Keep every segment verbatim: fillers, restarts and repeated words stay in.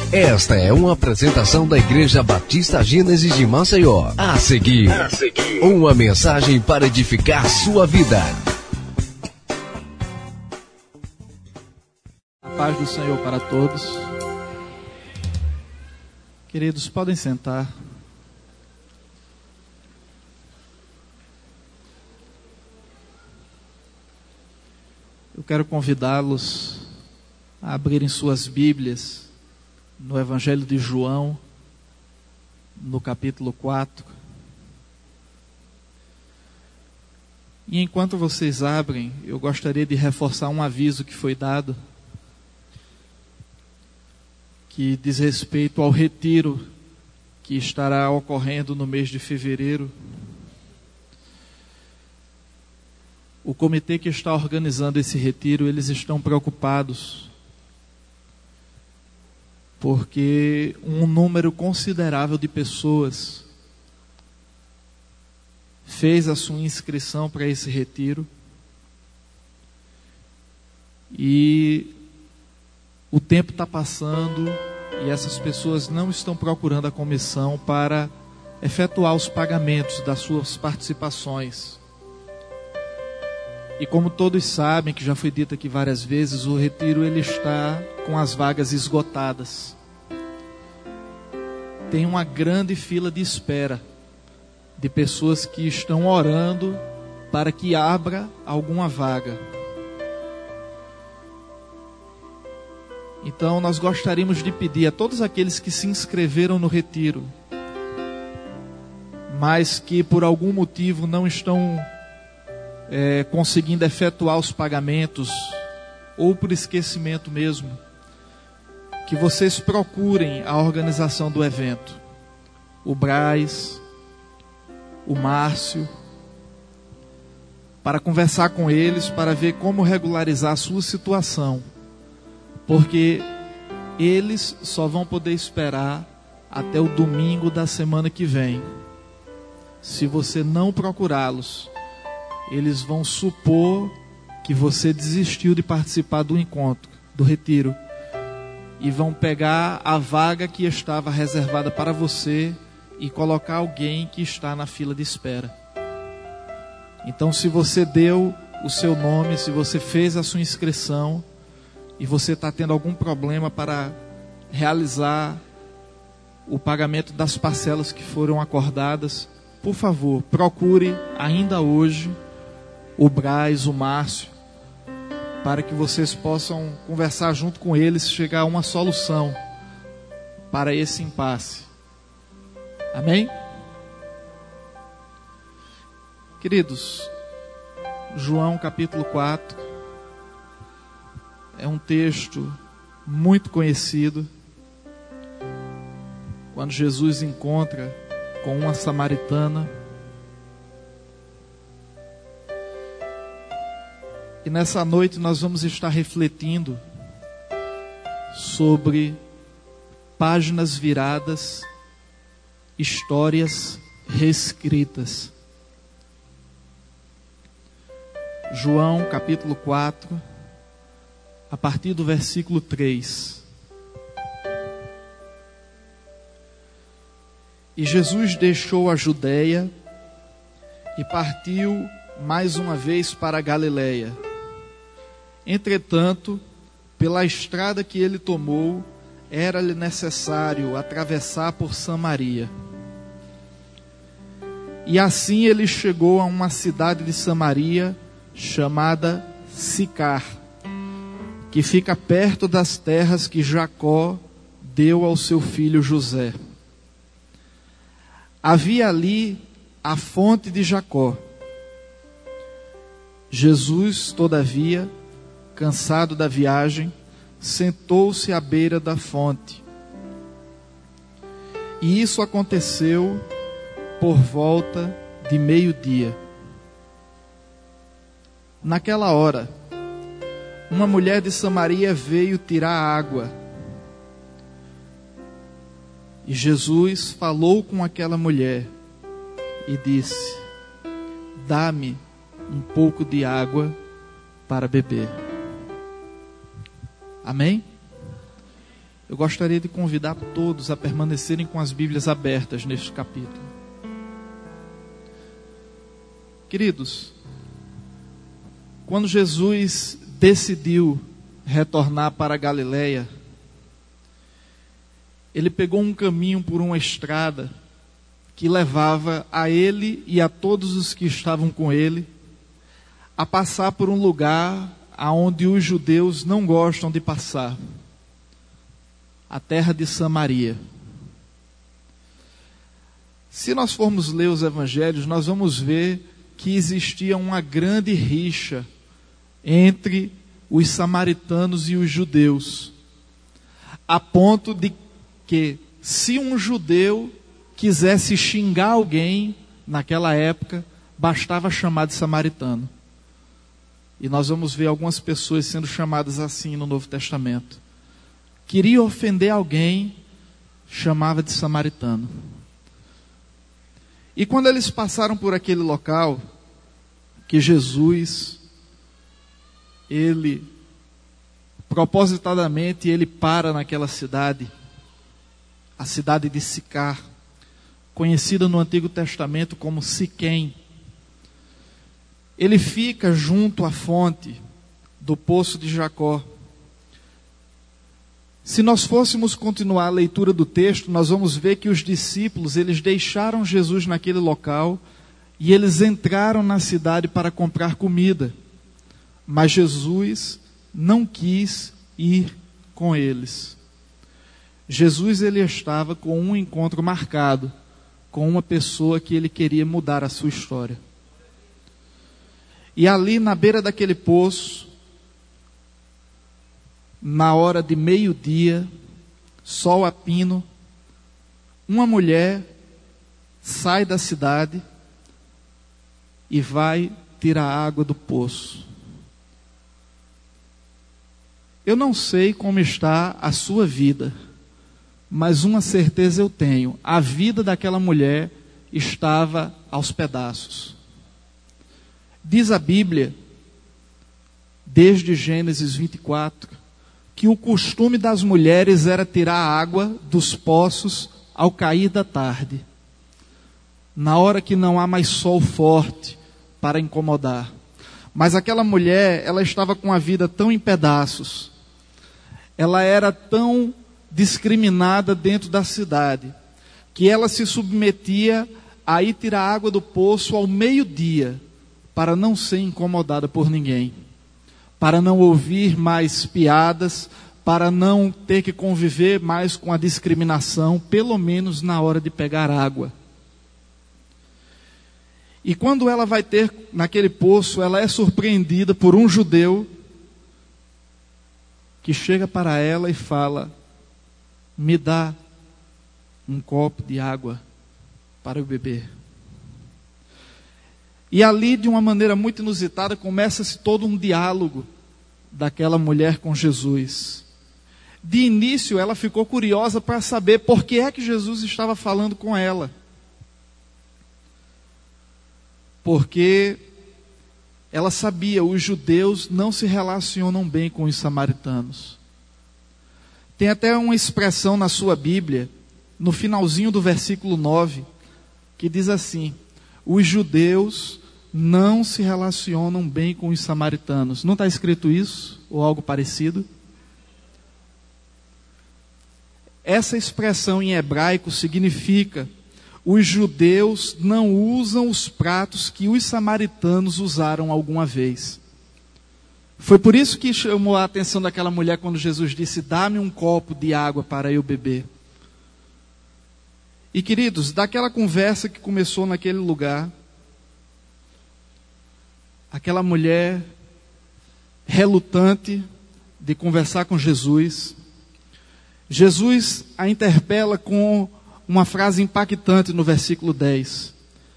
Esta é uma apresentação da Igreja Batista Gênesis de Maceió. A seguir, a seguir, uma mensagem para edificar sua vida. A paz do Senhor para todos. Queridos, podem sentar. Eu quero convidá-los a abrirem suas Bíblias no Evangelho de João, no capítulo quatro. E enquanto vocês abrem, eu gostaria de reforçar um aviso que foi dado, que diz respeito ao retiro que estará ocorrendo no mês de fevereiro. O comitê que está organizando esse retiro, eles estão preocupados porque um número considerável de pessoas fez a sua inscrição para esse retiro e o tempo está passando e essas pessoas não estão procurando a comissão para efetuar os pagamentos das suas participações. E como todos sabem, que já foi dito aqui várias vezes, o retiro ele está com as vagas esgotadas. Tem uma grande fila de espera de pessoas que estão orando para que abra alguma vaga. Então nós gostaríamos de pedir a todos aqueles que se inscreveram no retiro, mas que por algum motivo não estão É, conseguindo efetuar os pagamentos, ou por esquecimento mesmo, que vocês procurem a organização do evento, o Braz, o Márcio, para conversar com eles, para ver como regularizar a sua situação, porque eles só vão poder esperar até o domingo da semana que vem. Se você não procurá-los, eles vão supor que você desistiu de participar do encontro, do retiro, e vão pegar a vaga que estava reservada para você e colocar alguém que está na fila de espera. Então, se você deu o seu nome, se você fez a sua inscrição e você está tendo algum problema para realizar o pagamento das parcelas que foram acordadas, por favor, procure ainda hoje o Braz, o Márcio, para que vocês possam conversar junto com eles, chegar a uma solução para esse impasse. Amém? Queridos, João capítulo quatro é um texto muito conhecido, quando Jesus encontra com uma samaritana. E nessa noite nós vamos estar refletindo sobre páginas viradas, histórias reescritas. João capítulo quatro, a partir do versículo três. E Jesus deixou a Judeia e partiu mais uma vez para a Galileia. Entretanto, pela estrada que ele tomou, era-lhe necessário atravessar por Samaria. E assim ele chegou a uma cidade de Samaria, chamada Sicar, que fica perto das terras que Jacó deu ao seu filho José. Havia ali a fonte de Jacó. Jesus, todavia, cansado da viagem, sentou-se à beira da fonte. E isso aconteceu por volta de meio-dia. Naquela hora, uma mulher de Samaria veio tirar água. E Jesus falou com aquela mulher e disse: dá-me um pouco de água para beber. Amém? Eu gostaria de convidar todos a permanecerem com as Bíblias abertas neste capítulo. Queridos, quando Jesus decidiu retornar para a Galileia, ele pegou um caminho por uma estrada que levava a ele e a todos os que estavam com ele a passar por um lugar aonde os judeus não gostam de passar, a terra de Samaria. Se nós formos ler os evangelhos, nós vamos ver que existia uma grande rixa entre os samaritanos e os judeus, a ponto de que, se um judeu quisesse xingar alguém naquela época, bastava chamar de samaritano. E nós vamos ver algumas pessoas sendo chamadas assim no Novo Testamento. Queria ofender alguém, chamava de samaritano. E quando eles passaram por aquele local, que Jesus, ele, propositadamente, ele para naquela cidade, a cidade de Sicar, conhecida no Antigo Testamento como Siquém. Ele fica junto à fonte do poço de Jacó. Se nós fôssemos continuar a leitura do texto, nós vamos ver que os discípulos, eles deixaram Jesus naquele local e eles entraram na cidade para comprar comida. Mas Jesus não quis ir com eles. Jesus, ele estava com um encontro marcado com uma pessoa que ele queria mudar a sua história. E ali na beira daquele poço, na hora de meio-dia, sol a pino, uma mulher sai da cidade e vai tirar água do poço. Eu não sei como está a sua vida, mas uma certeza eu tenho: a vida daquela mulher estava aos pedaços. Diz a Bíblia, desde Gênesis vinte e quatro, que o costume das mulheres era tirar água dos poços ao cair da tarde, na hora que não há mais sol forte para incomodar. Mas aquela mulher, ela estava com a vida tão em pedaços, ela era tão discriminada dentro da cidade, que ela se submetia a ir tirar água do poço ao meio-dia, para não ser incomodada por ninguém, para não ouvir mais piadas, para não ter que conviver mais com a discriminação, pelo menos na hora de pegar água. E quando ela vai ter naquele poço, ela é surpreendida por um judeu que chega para ela e fala: me dá um copo de água para eu beber. E ali, de uma maneira muito inusitada, começa-se todo um diálogo daquela mulher com Jesus. De início, ela ficou curiosa para saber por que é que Jesus estava falando com ela. Porque ela sabia, os judeus não se relacionam bem com os samaritanos. Tem até uma expressão na sua Bíblia, no finalzinho do versículo nove, que diz assim: os judeus não se relacionam bem com os samaritanos. Não está escrito isso? Ou algo parecido? Essa expressão em hebraico significa: os judeus não usam os pratos que os samaritanos usaram alguma vez. Foi por isso que chamou a atenção daquela mulher quando Jesus disse: dá-me um copo de água para eu beber. E queridos, daquela conversa que começou naquele lugar, aquela mulher relutante de conversar com Jesus, Jesus a interpela com uma frase impactante no versículo dez.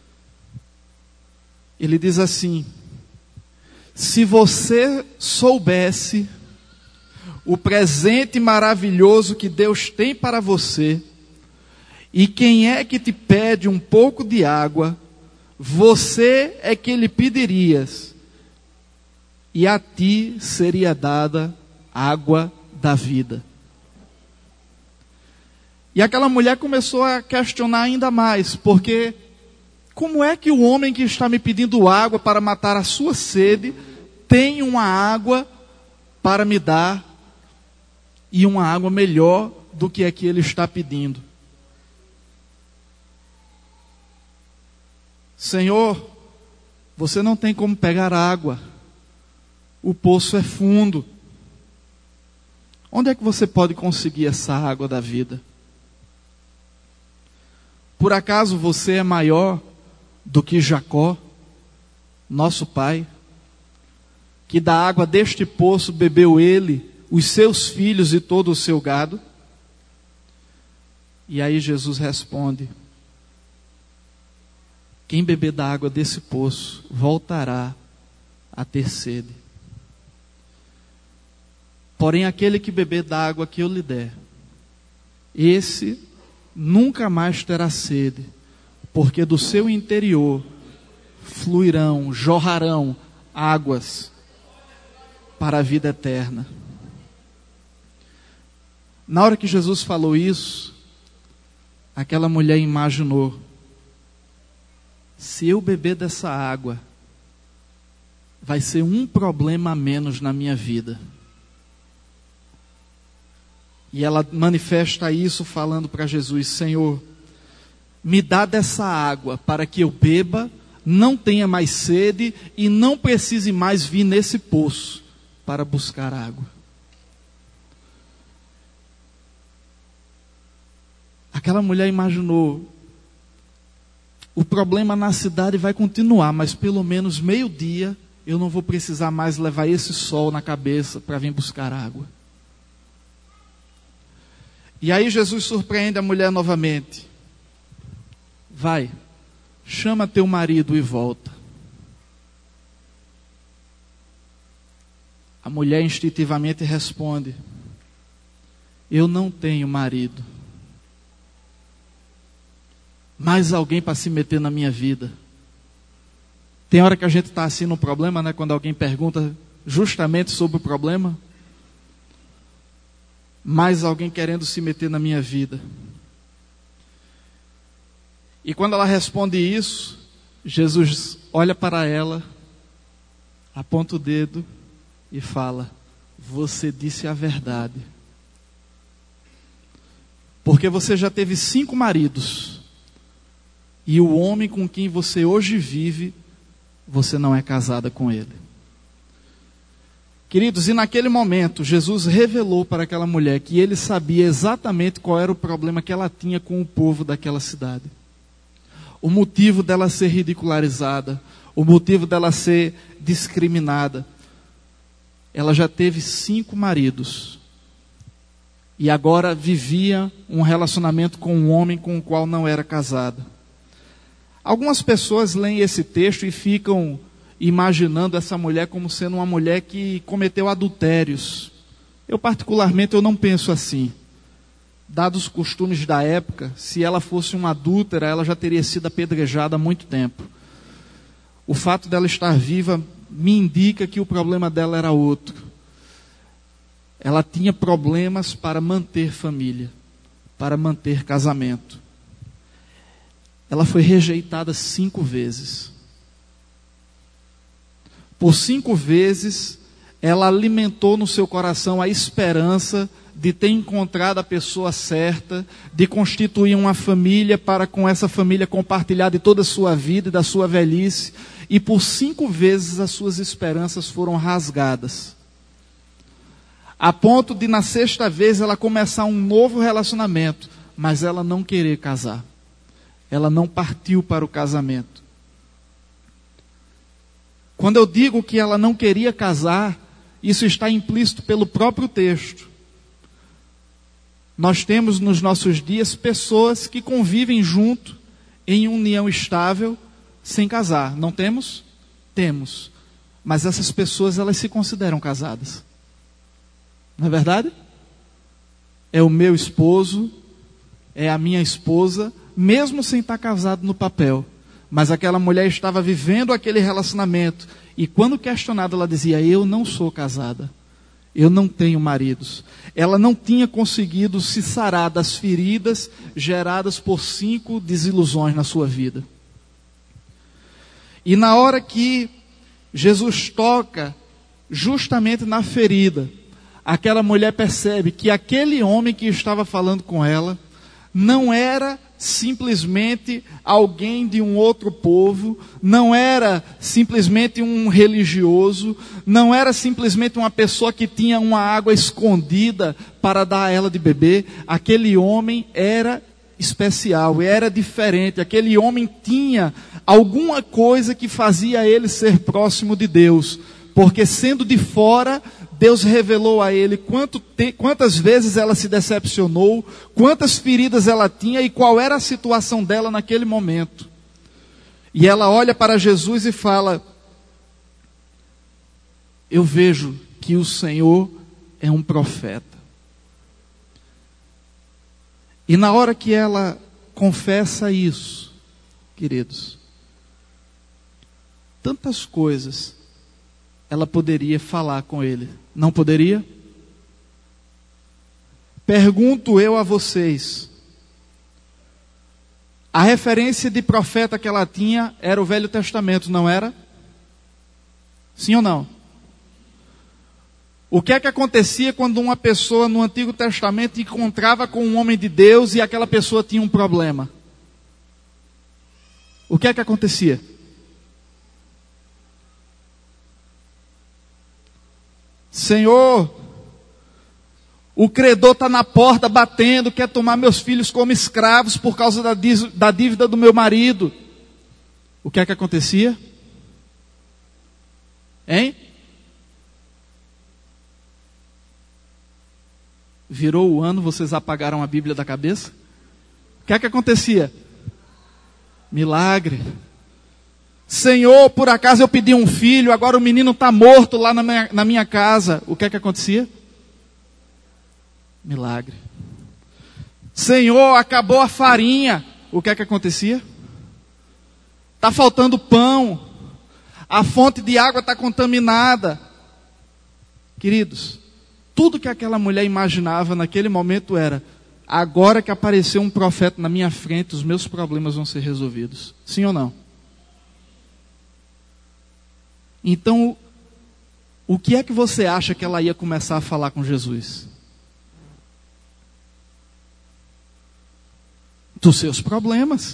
Ele diz assim: se você soubesse o presente maravilhoso que Deus tem para você, e quem é que te pede um pouco de água, você é que lhe pedirias, e a ti seria dada água da vida. E aquela mulher começou a questionar ainda mais, porque como é que o homem que está me pedindo água para matar a sua sede tem uma água para me dar e uma água melhor do que a que ele está pedindo? Senhor, você não tem como pegar água, o poço é fundo. Onde é que você pode conseguir essa água da vida? Por acaso você é maior do que Jacó, nosso pai, que da água deste poço bebeu ele, os seus filhos e todo o seu gado? E aí Jesus responde: quem beber da água desse poço voltará a ter sede. Porém, aquele que beber da água que eu lhe der, esse nunca mais terá sede, porque do seu interior fluirão, jorrarão águas para a vida eterna. Na hora que Jesus falou isso, aquela mulher imaginou: se eu beber dessa água, vai ser um problema a menos na minha vida. E ela manifesta isso falando para Jesus: Senhor, me dá dessa água para que eu beba, não tenha mais sede e não precise mais vir nesse poço para buscar água. Aquela mulher imaginou: o problema na cidade vai continuar, mas pelo menos meio-dia eu não vou precisar mais levar esse sol na cabeça para vir buscar água. E aí Jesus surpreende a mulher novamente: vai, chama teu marido e volta. A mulher instintivamente responde: eu não tenho marido. Mais alguém para se meter na minha vida. Tem hora que a gente está assim no problema, né? Quando alguém pergunta justamente sobre o problema. Mais alguém querendo se meter na minha vida. E quando ela responde isso, Jesus olha para ela, aponta o dedo e fala: você disse a verdade. Porque você já teve cinco maridos. E o homem com quem você hoje vive, você não é casada com ele. Queridos, e naquele momento, Jesus revelou para aquela mulher que ele sabia exatamente qual era o problema que ela tinha com o povo daquela cidade. O motivo dela ser ridicularizada, o motivo dela ser discriminada. Ela já teve cinco maridos. E agora vivia um relacionamento com um homem com o qual não era casada. Algumas pessoas leem esse texto e ficam imaginando essa mulher como sendo uma mulher que cometeu adultérios. Eu particularmente eu não penso assim. Dados os costumes da época, se ela fosse uma adúltera, ela já teria sido apedrejada há muito tempo. O fato dela estar viva me indica que o problema dela era outro. Ela tinha problemas para manter família, para manter casamento. Ela foi rejeitada cinco vezes. Por cinco vezes, ela alimentou no seu coração a esperança de ter encontrado a pessoa certa, de constituir uma família para com essa família compartilhar de toda a sua vida e da sua velhice. E por cinco vezes as suas esperanças foram rasgadas. A ponto de na sexta vez ela começar um novo relacionamento, mas ela não querer casar. Ela não partiu para o casamento. Quando eu digo que ela não queria casar, isso está implícito pelo próprio texto. Nós temos nos nossos dias pessoas que convivem junto em união estável sem casar. Não temos? Temos. Mas essas pessoas, elas se consideram casadas. Não é verdade? É o meu esposo, é a minha esposa, mesmo sem estar casado no papel. Mas aquela mulher estava vivendo aquele relacionamento. E quando questionada, ela dizia: eu não sou casada. eu não tenho maridos. Ela não tinha conseguido se sarar das feridas geradas por cinco desilusões na sua vida. E na hora que Jesus toca justamente na ferida, aquela mulher percebe que aquele homem que estava falando com ela não era simplesmente alguém de um outro povo, não era simplesmente um religioso, não era simplesmente uma pessoa que tinha uma água escondida para dar a ela de beber. Aquele homem era especial, era diferente. Aquele homem tinha alguma coisa que fazia ele ser próximo de Deus, porque sendo de fora, Deus revelou a ele quanto te, quantas vezes ela se decepcionou, quantas feridas ela tinha e qual era a situação dela naquele momento. E ela olha para Jesus e fala: eu vejo que o Senhor é um profeta. E na hora que ela confessa isso, queridos, tantas coisas ela poderia falar com ele. Não poderia? Pergunto eu a vocês. A referência de profeta que ela tinha era o Velho Testamento, não era? Sim ou não? O que é que acontecia quando uma pessoa no Antigo Testamento encontrava com um homem de Deus e aquela pessoa tinha um problema? O que é que acontecia? Senhor, o credor está na porta batendo, quer tomar meus filhos como escravos por causa da, da dívida do meu marido. O que é que acontecia? Hein? Virou o ano, vocês apagaram a Bíblia da cabeça? O que é que acontecia? Milagre. Senhor, por acaso eu pedi um filho, agora o menino está morto lá na minha, na minha casa. O que é que acontecia? Milagre. Senhor, acabou a farinha. O que é que acontecia? Está faltando pão. A fonte de água está contaminada. Queridos, tudo que aquela mulher imaginava naquele momento era: agora que apareceu um profeta na minha frente, os meus problemas vão ser resolvidos. Sim ou não? Então, o que é que você acha que ela ia começar a falar com Jesus? Dos seus problemas.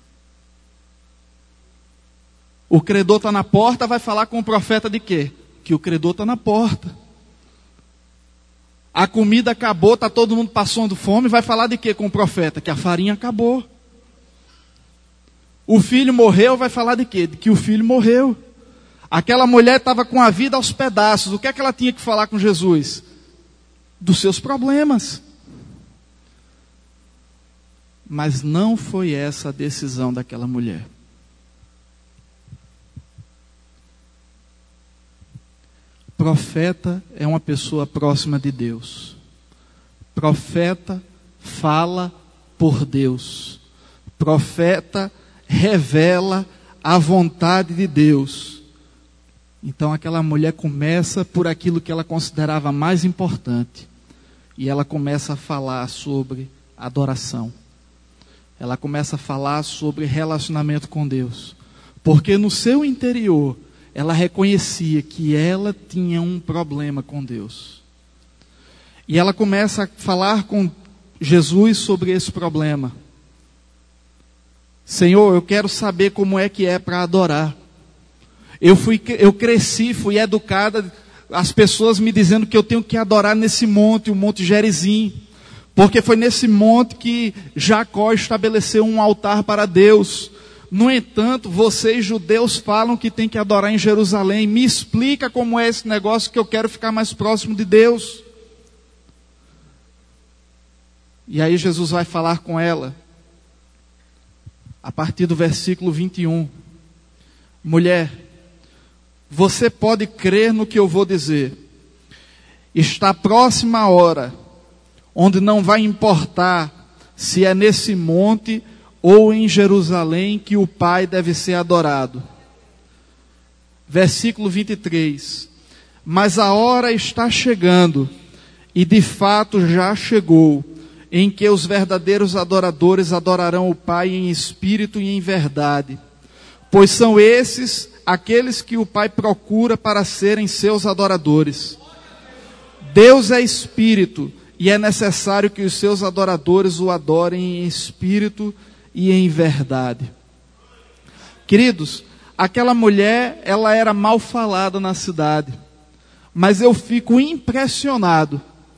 O credor está na porta, vai falar com o profeta de quê? Que o credor está na porta. A comida acabou, está todo mundo passando fome, vai falar de quê com o profeta? Que a farinha acabou. O filho morreu, vai falar de quê? De que o filho morreu. Aquela mulher estava com a vida aos pedaços. O que é que ela tinha que falar com Jesus? Dos seus problemas. Mas não foi essa a decisão daquela mulher. Profeta é uma pessoa próxima de Deus. Profeta fala por Deus. Profeta revela a vontade de Deus. Então aquela mulher começa por aquilo que ela considerava mais importante. E ela começa a falar sobre adoração. Ela começa a falar sobre relacionamento com Deus. Porque no seu interior, ela reconhecia que ela tinha um problema com Deus. E ela começa a falar com Jesus sobre esse problema. Senhor, eu quero saber como é que é para adorar. Eu, fui, eu cresci, fui educada, as pessoas me dizendo que eu tenho que adorar nesse monte, o Monte Gerizim. Porque foi nesse monte que Jacó estabeleceu um altar para Deus. No entanto, vocês judeus falam que tem que adorar em Jerusalém. Me explica como é esse negócio que eu quero ficar mais próximo de Deus. E aí Jesus vai falar com ela. A partir do versículo vinte e um. Mulher, você pode crer no que eu vou dizer. Está próxima a hora, onde não vai importar se é nesse monte ou em Jerusalém que o Pai deve ser adorado. Versículo vinte e três. Mas a hora está chegando, e de fato já chegou, em que os verdadeiros adoradores adorarão o Pai em espírito e em verdade, pois são esses aqueles que o Pai procura para serem seus adoradores. Deus é espírito, e é necessário que os seus adoradores o adorem em espírito e em verdade. Queridos, aquela mulher, ela era mal falada na cidade, mas eu fico impressionado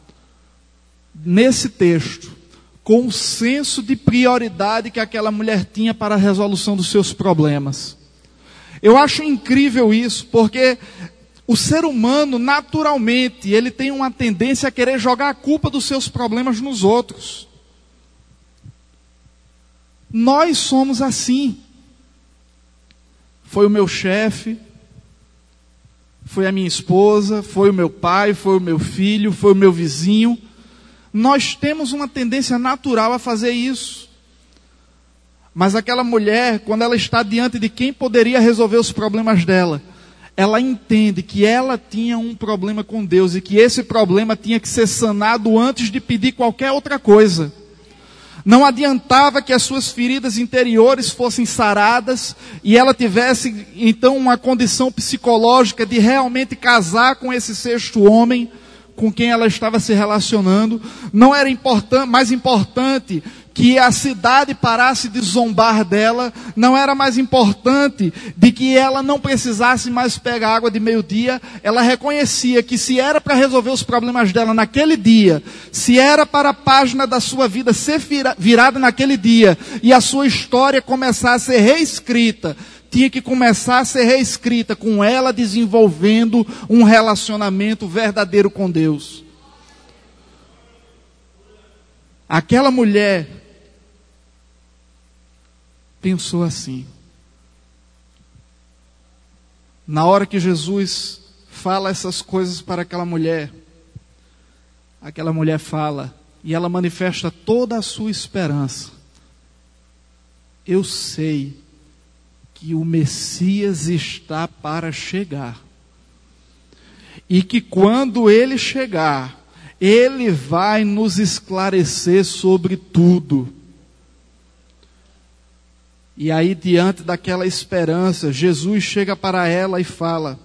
nesse texto com o senso de prioridade que aquela mulher tinha para a resolução dos seus problemas. Eu acho incrível isso, porque o ser humano, naturalmente, ele tem uma tendência a querer jogar a culpa dos seus problemas nos outros. Nós somos assim. Foi o meu chefe, foi a minha esposa, foi o meu pai, foi o meu filho, foi o meu vizinho. Nós temos uma tendência natural a fazer isso. Mas aquela mulher, quando ela está diante de quem poderia resolver os problemas dela, ela entende que ela tinha um problema com Deus e que esse problema tinha que ser sanado antes de pedir qualquer outra coisa. Não adiantava que as suas feridas interiores fossem saradas e ela tivesse então uma condição psicológica de realmente casar com esse sexto homem com quem ela estava se relacionando. Não era importan- mais importante que a cidade parasse de zombar dela, não era mais importante de que ela não precisasse mais pegar água de meio-dia. Ela reconhecia que se era para resolver os problemas dela naquele dia, se era para a página da sua vida ser virada naquele dia, e a sua história começar a ser reescrita, tinha que começar a ser reescrita com ela desenvolvendo um relacionamento verdadeiro com Deus. Aquela mulher pensou assim. Na hora que Jesus fala essas coisas para aquela mulher, aquela mulher fala, e ela manifesta toda a sua esperança. Eu sei que o Messias está para chegar. E que quando ele chegar, ele vai nos esclarecer sobre tudo. E aí, diante daquela esperança, Jesus chega para ela e fala: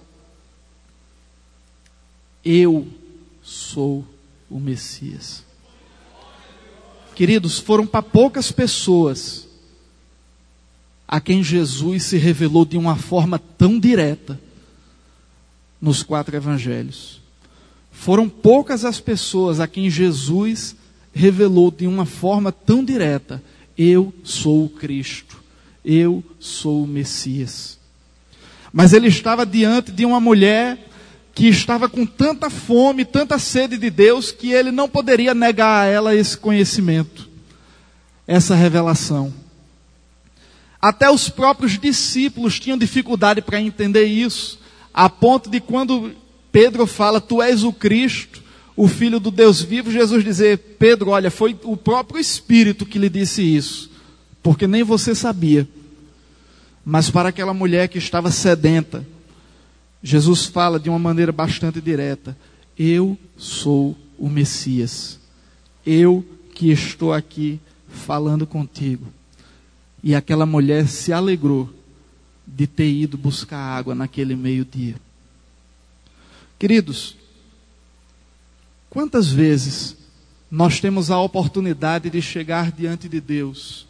eu sou o Messias. Queridos, foram para poucas pessoas a quem Jesus se revelou de uma forma tão direta nos quatro evangelhos. Foram poucas as pessoas a quem Jesus revelou de uma forma tão direta: eu sou o Cristo. Eu sou o Messias. Mas ele estava diante de uma mulher que estava com tanta fome, tanta sede de Deus, que ele não poderia negar a ela esse conhecimento, essa revelação. Até os próprios discípulos tinham dificuldade para entender isso, a ponto de quando Pedro fala, tu és o Cristo, o Filho do Deus vivo, Jesus dizer, Pedro, olha, foi o próprio Espírito que lhe disse isso, porque nem você sabia. Mas para aquela mulher que estava sedenta, Jesus fala de uma maneira bastante direta, eu sou o Messias, eu que estou aqui falando contigo. E aquela mulher se alegrou de ter ido buscar água naquele meio-dia. Queridos, quantas vezes nós temos a oportunidade de chegar diante de Deus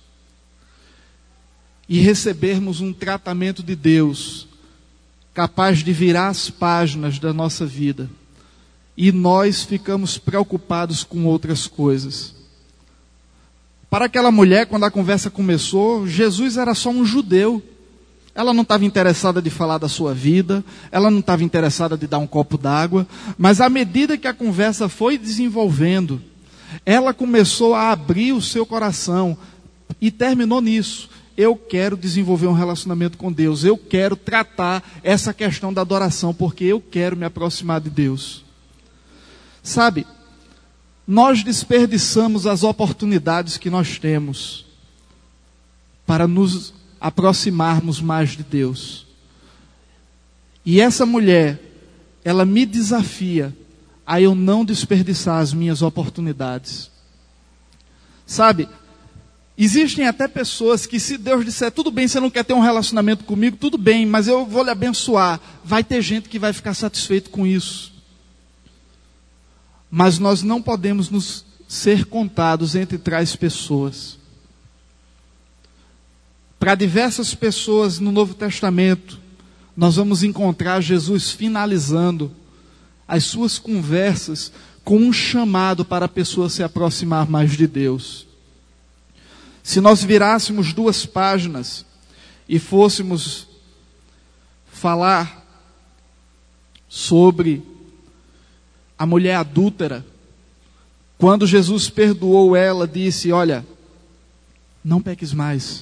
e recebermos um tratamento de Deus capaz de virar as páginas da nossa vida, e nós ficamos preocupados com outras coisas. Para aquela mulher, quando a conversa começou, Jesus era só um judeu. Ela não estava interessada de falar da sua vida, ela não estava interessada de dar um copo d'água, mas à medida que a conversa foi desenvolvendo, ela começou a abrir o seu coração e terminou nisso. Eu quero desenvolver um relacionamento com Deus, eu quero tratar essa questão da adoração, porque eu quero me aproximar de Deus. Sabe, nós desperdiçamos as oportunidades que nós temos para nos aproximarmos mais de Deus. E essa mulher, ela me desafia a eu não desperdiçar as minhas oportunidades. Sabe, existem até pessoas que, se Deus disser, tudo bem, você não quer ter um relacionamento comigo, tudo bem, mas eu vou lhe abençoar. Vai ter gente que vai ficar satisfeito com isso. Mas nós não podemos nos ser contados entre tais pessoas. Para diversas pessoas no Novo Testamento, nós vamos encontrar Jesus finalizando as suas conversas com um chamado para a pessoa se aproximar mais de Deus. Se nós virássemos duas páginas e fôssemos falar sobre a mulher adúltera, quando Jesus perdoou ela, disse, olha, não peques mais.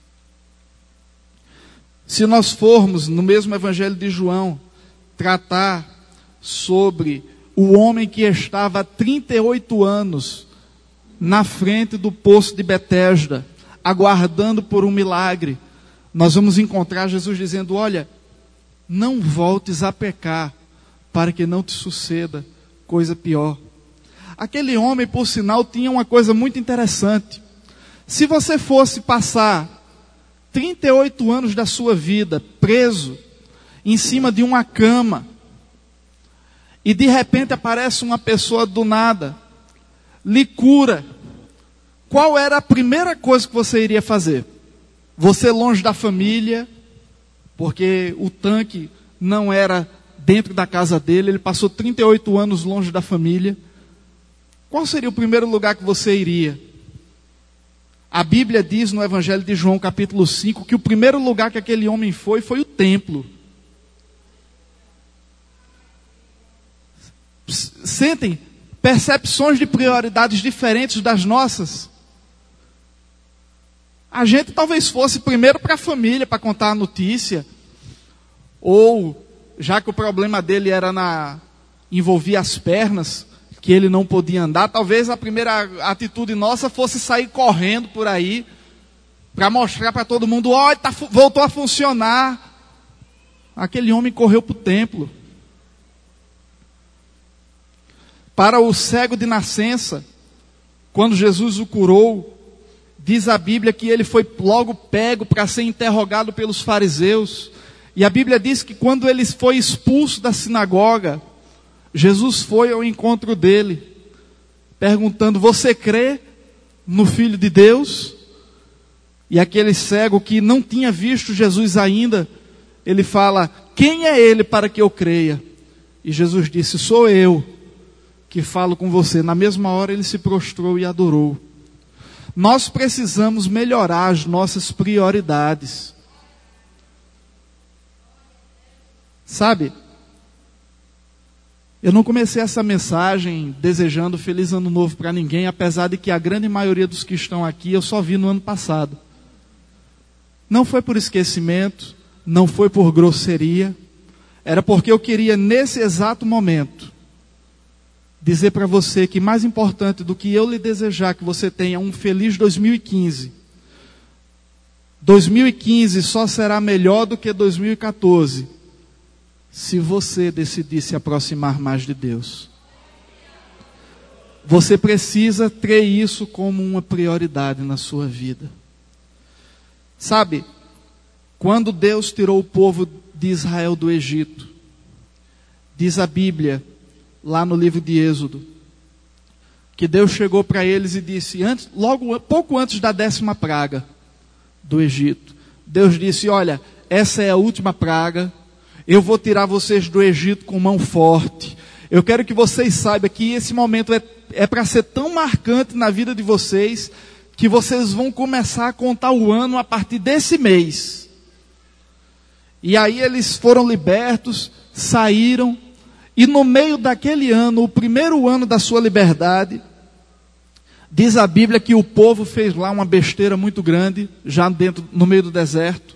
Se nós formos, no mesmo Evangelho de João, tratar sobre o homem que estava há trinta e oito anos na frente do poço de Betesda, aguardando por um milagre, nós vamos encontrar Jesus dizendo, olha, não voltes a pecar, para que não te suceda coisa pior. Aquele homem, por sinal, tinha uma coisa muito interessante. Se você fosse passar trinta e oito anos da sua vida preso em cima de uma cama, e de repente aparece uma pessoa do nada, lhe cura, qual era a primeira coisa que você iria fazer? Você longe da família, porque o tanque não era dentro da casa dele, ele passou trinta e oito anos longe da família. Qual seria o primeiro lugar que você iria? A Bíblia diz no Evangelho de João, capítulo cinco, que o primeiro lugar que aquele homem foi, foi o templo. Sentem percepções de prioridades diferentes das nossas? A gente talvez fosse primeiro para a família, para contar a notícia, ou, já que o problema dele era na envolvia as pernas, que ele não podia andar, talvez a primeira atitude nossa fosse sair correndo por aí, para mostrar para todo mundo, olha, tá, voltou a funcionar. Aquele homem correu para o templo. Para o cego de nascença, quando Jesus o curou, diz a Bíblia que ele foi logo pego para ser interrogado pelos fariseus. E a Bíblia diz que quando ele foi expulso da sinagoga, Jesus foi ao encontro dele, perguntando, você crê no Filho de Deus? E aquele cego que não tinha visto Jesus ainda, ele fala, quem é ele para que eu creia? E Jesus disse, sou eu que falo com você. Na mesma hora ele se prostrou e adorou. Nós precisamos melhorar as nossas prioridades. Sabe, eu não comecei essa mensagem desejando feliz ano novo para ninguém, apesar de que a grande maioria dos que estão aqui eu só vi no ano passado. Não foi por esquecimento, não foi por grosseria, era porque eu queria nesse exato momento dizer para você que mais importante do que eu lhe desejar que você tenha um feliz dois mil e quinze, dois mil e quinze só será melhor do que dois mil e quatorze, se você decidir se aproximar mais de Deus. Você precisa ter isso como uma prioridade na sua vida. Sabe, quando Deus tirou o povo de Israel do Egito, diz a Bíblia, lá no livro de Êxodo, que Deus chegou para eles e disse, antes, logo pouco antes da décima praga do Egito, Deus disse, olha, essa é a última praga, eu vou tirar vocês do Egito com mão forte, eu quero que vocês saibam que esse momento é, é para ser tão marcante na vida de vocês, que vocês vão começar a contar o ano a partir desse mês. E aí eles foram libertos, saíram, e no meio daquele ano, o primeiro ano da sua liberdade, diz a Bíblia que o povo fez lá uma besteira muito grande, já dentro, no meio do deserto.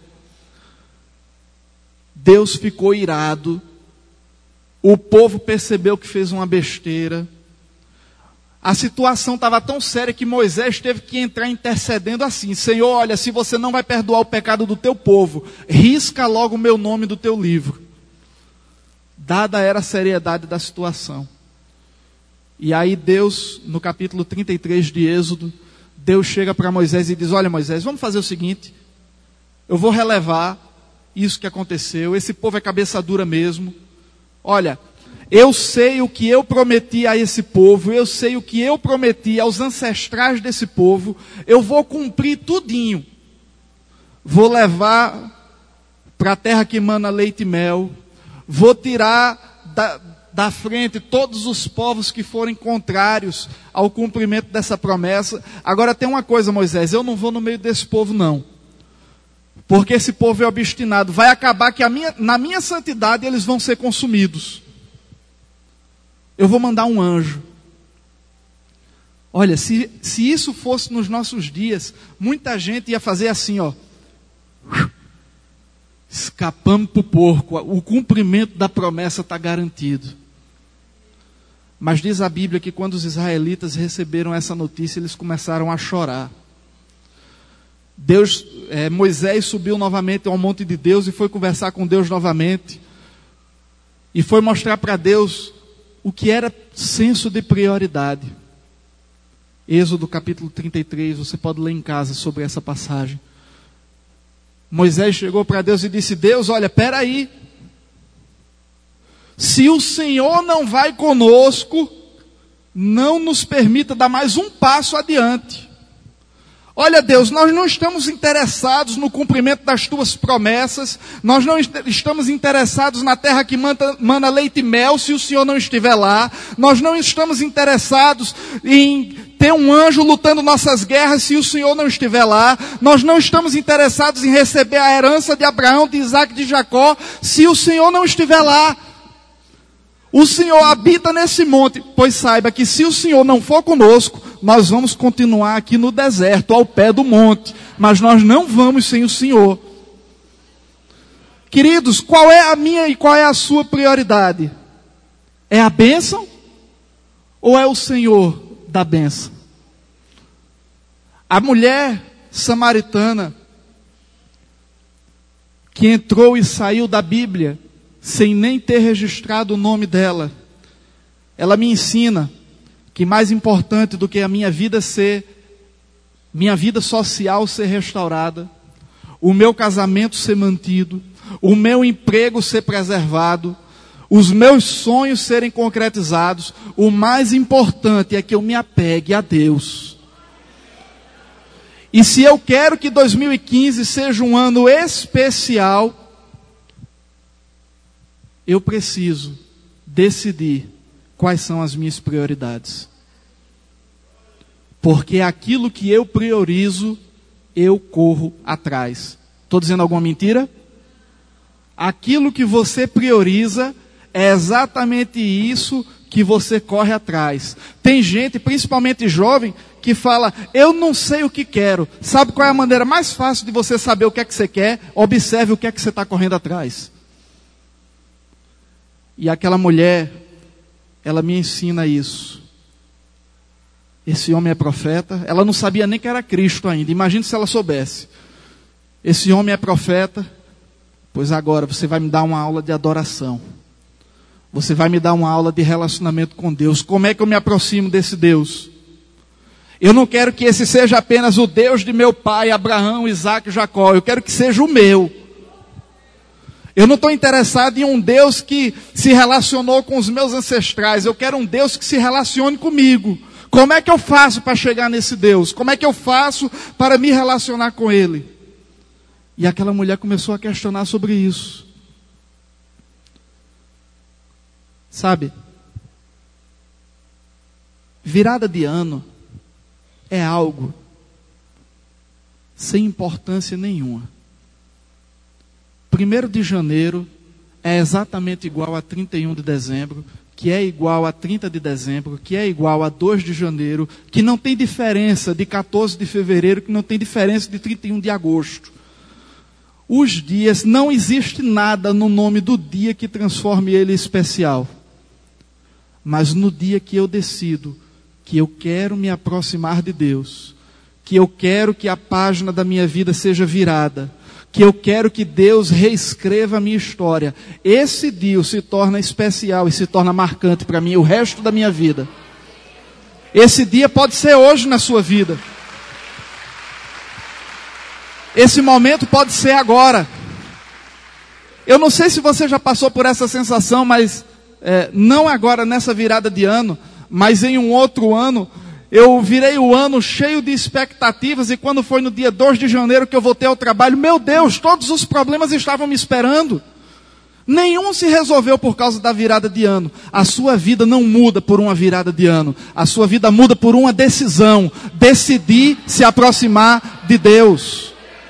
Deus ficou irado, o povo percebeu que fez uma besteira, a situação estava tão séria que Moisés teve que entrar intercedendo assim, Senhor, olha, se você não vai perdoar o pecado do teu povo, risca logo o meu nome do teu livro. dada era a seriedade da situação. E aí Deus, no capítulo trinta e três de Êxodo, Deus chega para Moisés e diz: olha, Moisés, vamos fazer o seguinte, eu vou relevar isso que aconteceu, esse povo é cabeça dura mesmo. Olha, eu sei o que eu prometi a esse povo, eu sei o que eu prometi aos ancestrais desse povo, eu vou cumprir tudinho. Vou levar para a terra que mana leite e mel, vou tirar da, da frente todos os povos que forem contrários ao cumprimento dessa promessa. Agora tem uma coisa, Moisés, eu não vou no meio desse povo não, porque esse povo é obstinado, vai acabar que a minha, na minha santidade eles vão ser consumidos. Eu vou mandar um anjo. Olha, se, se isso fosse nos nossos dias, muita gente ia fazer assim, ó. Escapamos para o porco, o cumprimento da promessa está garantido. Mas diz a Bíblia que quando os israelitas receberam essa notícia, eles começaram a chorar. Deus, é, Moisés subiu novamente ao monte de Deus e foi conversar com Deus novamente. E foi mostrar para Deus o que era senso de prioridade. Êxodo capítulo trinta e três, você pode ler em casa sobre essa passagem. Moisés chegou para Deus e disse: Deus, olha, espera aí. Se o Senhor não vai conosco, não nos permita dar mais um passo adiante. Olha, Deus, nós não estamos interessados no cumprimento das tuas promessas, nós não estamos interessados na terra que manda, mana leite e mel, se o Senhor não estiver lá, nós não estamos interessados em ter um anjo lutando nossas guerras, se o Senhor não estiver lá, nós não estamos interessados em receber a herança de Abraão, de Isaac e de Jacó, se o Senhor não estiver lá. O Senhor habita nesse monte, pois saiba que se o Senhor não for conosco, nós vamos continuar aqui no deserto, ao pé do monte, mas nós não vamos sem o Senhor. Queridos, qual é a minha e qual é a sua prioridade? É a bênção ou é o Senhor da bênção? A mulher samaritana que entrou e saiu da Bíblia sem nem ter registrado o nome dela, ela me ensina que mais importante do que a minha vida ser, minha vida social ser restaurada, o meu casamento ser mantido, o meu emprego ser preservado, os meus sonhos serem concretizados, o mais importante é que eu me apegue a Deus. E se eu quero que dois mil e quinze seja um ano especial, eu preciso decidir quais são as minhas prioridades. Porque aquilo que eu priorizo, eu corro atrás. Estou dizendo alguma mentira? Aquilo que você prioriza é exatamente isso que você corre atrás. Tem gente, principalmente jovem, que fala: eu não sei o que quero. Sabe qual é a maneira mais fácil de você saber o que é que você quer? Observe o que é que você está correndo atrás. E aquela mulher, ela me ensina isso. Esse homem é profeta. Ela não sabia nem que era Cristo ainda. Imagine se ela soubesse. Esse homem é profeta. Pois agora você vai me dar uma aula de adoração. Você vai me dar uma aula de relacionamento com Deus. Como é que eu me aproximo desse Deus? Eu não quero que esse seja apenas o Deus de meu pai, Abraão, Isaac e Jacó. Eu quero que seja o meu. Eu não estou interessado em um Deus que se relacionou com os meus ancestrais. Eu quero um Deus que se relacione comigo. Como é que eu faço para chegar nesse Deus? Como é que eu faço para me relacionar com Ele? E aquela mulher começou a questionar sobre isso. Sabe? Virada de ano é algo sem importância nenhuma. Primeiro de janeiro é exatamente igual a trinta e um de dezembro, que é igual a trinta de dezembro, que é igual a dois de janeiro, que não tem diferença de quatorze de fevereiro, que não tem diferença de trinta e um de agosto. Os dias, não existe nada no nome do dia que transforme ele em especial. Mas no dia que eu decido que eu quero me aproximar de Deus, que eu quero que a página da minha vida seja virada, que eu quero que Deus reescreva a minha história. Esse dia se torna especial e se torna marcante para mim o resto da minha vida. Esse dia pode ser hoje na sua vida. Esse momento pode ser agora. Eu não sei se você já passou por essa sensação, mas é, não agora nessa virada de ano, mas em um outro ano. Eu virei o ano cheio de expectativas e quando foi no dia dois de janeiro que eu voltei ao trabalho, meu Deus, todos os problemas estavam me esperando. Nenhum se resolveu por causa da virada de ano. A sua vida não muda por uma virada de ano. A sua vida muda por uma decisão. Decidir se aproximar de Deus.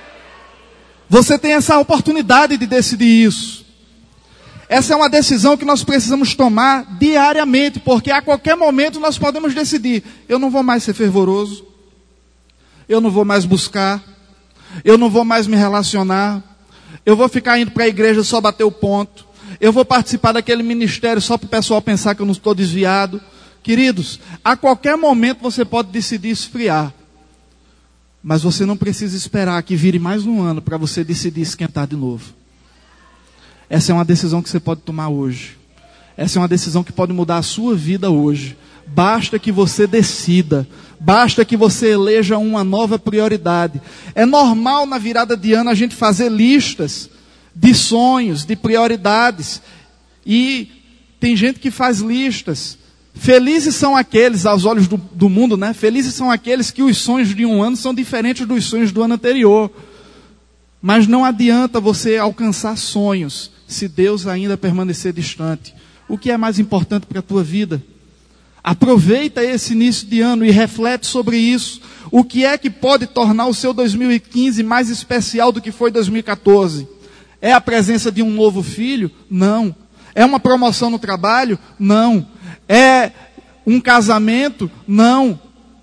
Você tem essa oportunidade de decidir isso. Essa é uma decisão que nós precisamos tomar diariamente, porque a qualquer momento nós podemos decidir: eu não vou mais ser fervoroso, eu não vou mais buscar, eu não vou mais me relacionar, eu vou ficar indo para a igreja só bater o ponto, eu vou participar daquele ministério só para o pessoal pensar que eu não estou desviado. Queridos, a qualquer momento você pode decidir esfriar, mas você não precisa esperar que vire mais um ano para você decidir esquentar de novo. Essa é uma decisão que você pode tomar hoje. Essa é uma decisão que pode mudar a sua vida hoje. Basta que você decida. Basta que você eleja uma nova prioridade. É normal na virada de ano a gente fazer listas de sonhos, de prioridades. E tem gente que faz listas. Felizes são aqueles, aos olhos do, do mundo, né? Felizes são aqueles que os sonhos de um ano são diferentes dos sonhos do ano anterior. Mas não adianta você alcançar sonhos se Deus ainda permanecer distante. O que é mais importante para a tua vida? Aproveita esse início de ano e reflete sobre isso. O que é que pode tornar o seu dois mil e quinze mais especial do que foi dois mil e quatorze? É a presença de um novo filho? Não. É uma promoção no trabalho? Não. É um casamento? Não.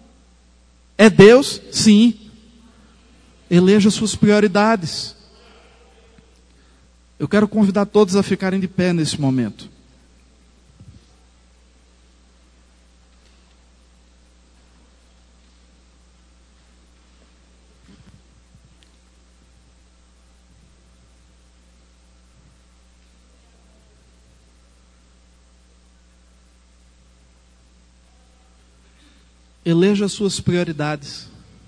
É Deus? Sim. Eleja suas prioridades. Eu quero convidar todos a ficarem de pé nesse momento. Eleja suas prioridades.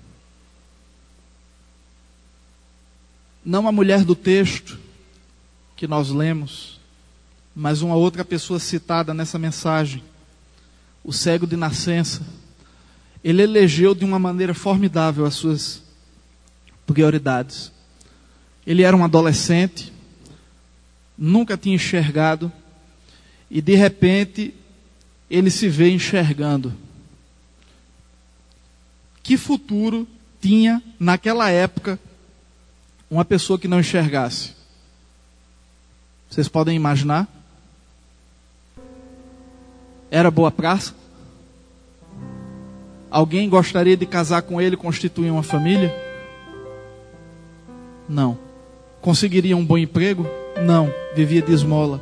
Não a mulher do texto que nós lemos, mas uma outra pessoa citada nessa mensagem, o cego de nascença. Ele elegeu de uma maneira formidável as suas prioridades. Ele era um adolescente, nunca tinha enxergado, e de repente ele se vê enxergando. Que futuro tinha naquela época uma pessoa que não enxergasse? Vocês podem imaginar? Era boa praça? Alguém gostaria de casar com ele e constituir uma família? Não. Conseguiria um bom emprego? Não. Vivia de esmola.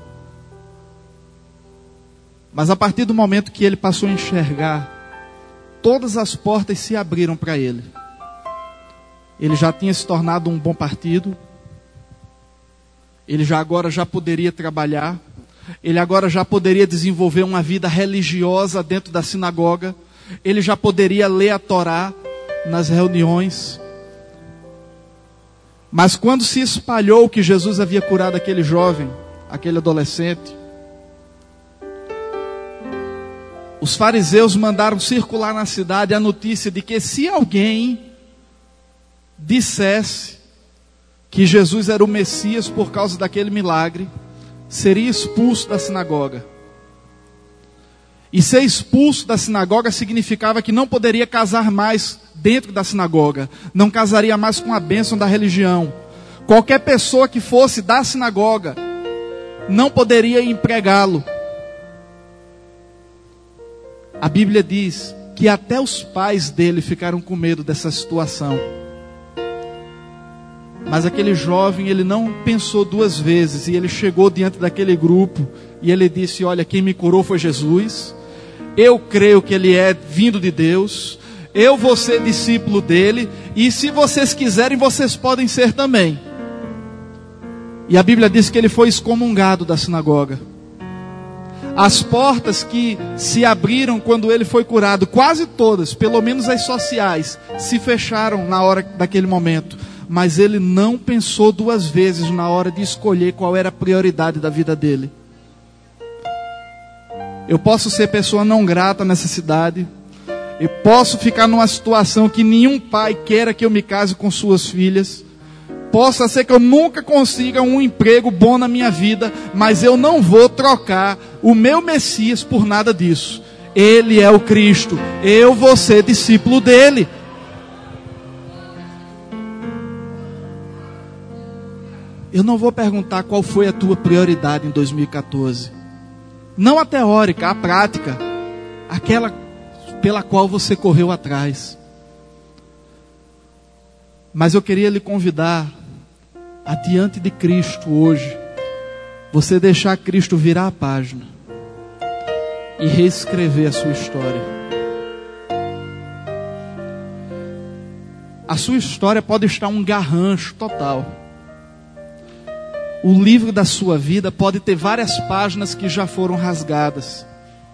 Mas a partir do momento que ele passou a enxergar, todas as portas se abriram para ele. Ele já tinha se tornado um bom partido. Ele já agora já poderia trabalhar. Ele agora já poderia desenvolver uma vida religiosa dentro da sinagoga. Ele já poderia ler a Torá nas reuniões. Mas quando se espalhou que Jesus havia curado aquele jovem, aquele adolescente, os fariseus mandaram circular na cidade a notícia de que se alguém dissesse que Jesus era o Messias por causa daquele milagre, seria expulso da sinagoga. E ser expulso da sinagoga significava que não poderia casar mais dentro da sinagoga, não casaria mais com a bênção da religião. Qualquer pessoa que fosse da sinagoga não poderia empregá-lo. A Bíblia diz que até os pais dele ficaram com medo dessa situação. Mas aquele jovem, ele não pensou duas vezes, e ele chegou diante daquele grupo, e ele disse: olha, quem me curou foi Jesus, eu creio que ele é vindo de Deus, eu vou ser discípulo dele, e se vocês quiserem, vocês podem ser também. E a Bíblia diz que ele foi excomungado da sinagoga. As portas que se abriram quando ele foi curado, quase todas, pelo menos as sociais, se fecharam na hora daquele momento. Mas ele não pensou duas vezes na hora de escolher qual era a prioridade da vida dele. Eu posso ser pessoa não grata nessa cidade. Eu posso ficar numa situação que nenhum pai queira que eu me case com suas filhas. Possa ser que eu nunca consiga um emprego bom na minha vida, mas eu não vou trocar o meu Messias por nada disso. Ele é o Cristo. Eu vou ser discípulo dele. Eu não vou perguntar qual foi a tua prioridade em dois mil e quatorze. Não a teórica, a prática. Aquela pela qual você correu atrás. Mas eu queria lhe convidar a, diante de Cristo hoje, você deixar Cristo virar a página e reescrever a sua história. A sua história pode estar um garrancho total. O livro da sua vida pode ter várias páginas que já foram rasgadas.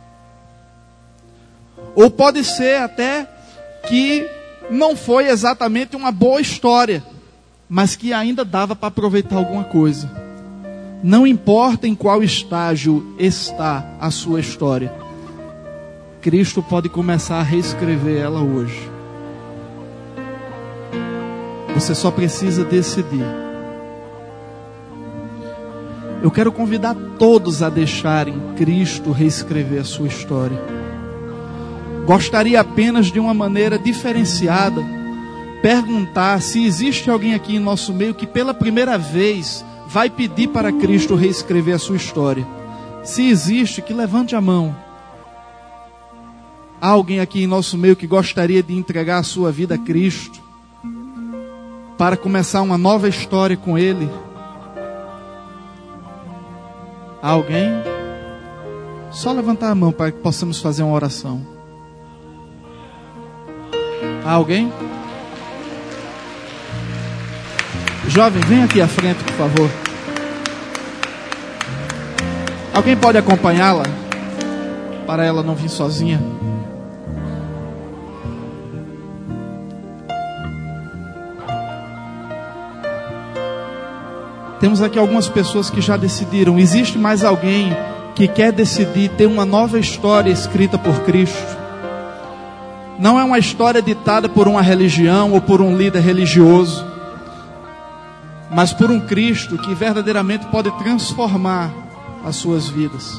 Ou pode ser até que não foi exatamente uma boa história, mas que ainda dava para aproveitar alguma coisa. Não importa em qual estágio está a sua história, Cristo pode começar a reescrever ela hoje. Você só precisa decidir. Eu quero convidar todos a deixarem Cristo reescrever a sua história. Gostaria apenas de uma maneira diferenciada perguntar se existe alguém aqui em nosso meio que pela primeira vez vai pedir para Cristo reescrever a sua história. Se existe, que levante a mão. Há alguém aqui em nosso meio que gostaria de entregar a sua vida a Cristo para começar uma nova história com Ele? Há alguém? Só levantar a mão para que possamos fazer uma oração. Há alguém? Jovem, vem aqui à frente, por favor. Alguém pode acompanhá-la? Para ela não vir sozinha. Temos aqui algumas pessoas que já decidiram. Existe mais alguém que quer decidir ter uma nova história escrita por Cristo? Não é uma história ditada por uma religião ou por um líder religioso, mas por um Cristo que verdadeiramente pode transformar as suas vidas.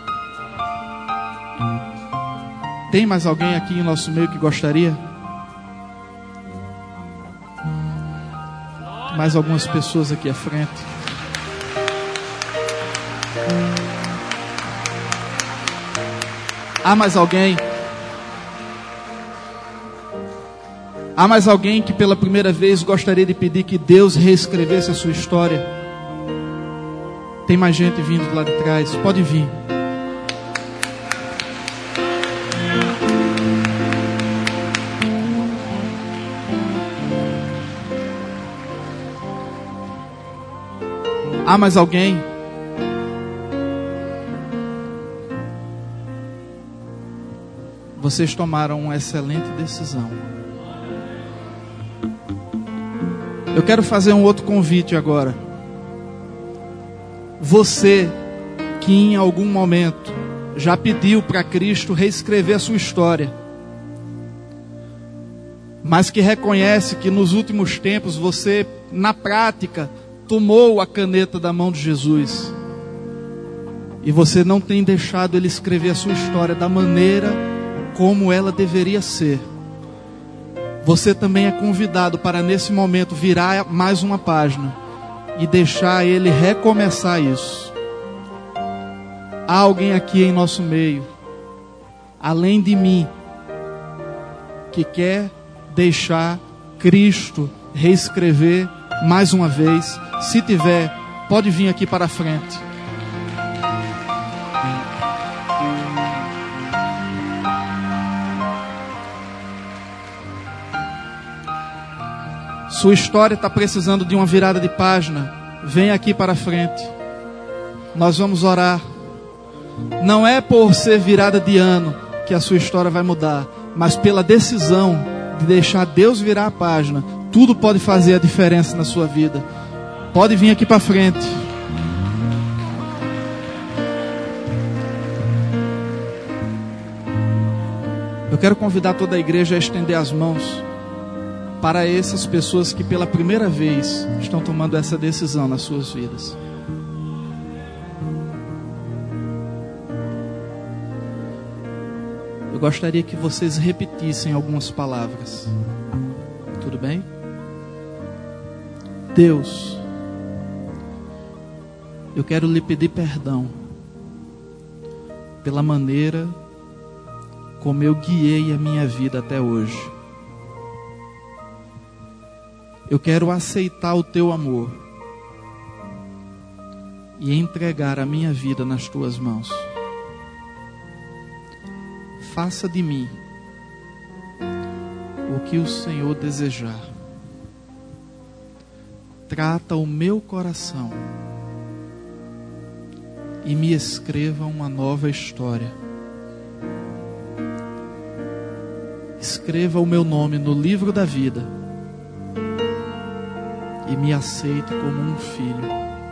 Tem mais alguém aqui em nosso meio que gostaria? Mais algumas pessoas aqui à frente. Há mais alguém? Há mais alguém que pela primeira vez gostaria de pedir que Deus reescrevesse a sua história? Tem mais gente vindo do lado de trás. Pode vir. Há mais alguém? Vocês tomaram uma excelente decisão. Eu quero fazer um outro convite agora. Você que em algum momento já pediu para Cristo reescrever a sua história, mas que reconhece que nos últimos tempos você, na prática, tomou a caneta da mão de Jesus e você não tem deixado Ele escrever a sua história da maneira como ela deveria ser. Você também é convidado para nesse momento virar mais uma página e deixar Ele recomeçar isso. Há alguém aqui em nosso meio, além de mim, que quer deixar Cristo reescrever mais uma vez? Se tiver, pode vir aqui para a frente. Sua história está precisando de uma virada de página. vem aqui para frente. Nós vamos orar. Não é por ser virada de ano que a sua história vai mudar, mas pela decisão de deixar Deus virar a página. Tudo pode fazer a diferença na sua vida. Pode vir aqui para frente. Eu quero convidar toda a igreja a estender as mãos para essas pessoas que pela primeira vez estão tomando essa decisão nas suas vidas. Eu gostaria que vocês repetissem algumas palavras. Tudo bem? Deus, eu quero lhe pedir perdão pela maneira como eu guiei a minha vida até hoje. Eu quero aceitar o teu amor e entregar a minha vida nas tuas mãos. Faça de mim o que o Senhor desejar. Trata o meu coração e me escreva uma nova história. Escreva o meu nome no livro da vida e me aceite como um filho.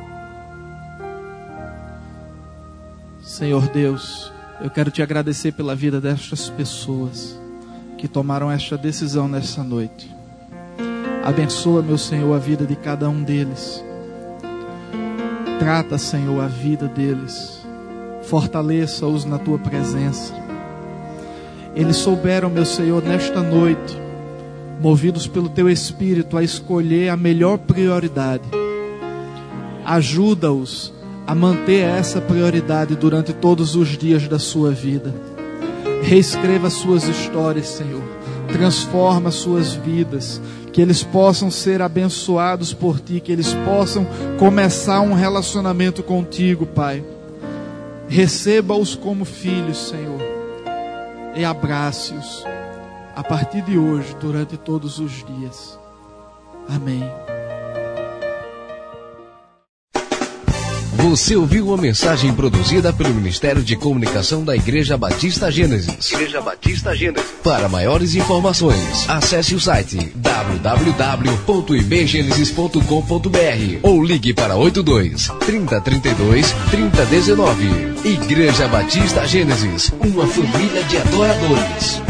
Senhor Deus, eu quero te agradecer pela vida destas pessoas que tomaram esta decisão nessa noite. Abençoa, meu Senhor, a vida de cada um deles. Trata, Senhor, a vida deles. Fortaleça-os na tua presença. Eles souberam, meu Senhor, nesta noite, movidos pelo teu Espírito, a escolher a melhor prioridade. Ajuda-os a manter essa prioridade durante todos os dias da sua vida. Reescreva suas histórias, Senhor. Transforma suas vidas. Que eles possam ser abençoados por Ti. Que eles possam começar um relacionamento contigo, Pai. Receba-os como filhos, Senhor. E abrace-os a partir de hoje, durante todos os dias. Amém. Você ouviu uma mensagem produzida pelo Ministério de Comunicação da Igreja Batista Gênesis. Igreja Batista Gênesis. Para maiores informações, acesse o site w w w ponto i b genesis ponto com ponto b r ou ligue para oito dois, trinta, trinta e dois, trinta, dezenove. Igreja Batista Gênesis, uma família de adoradores.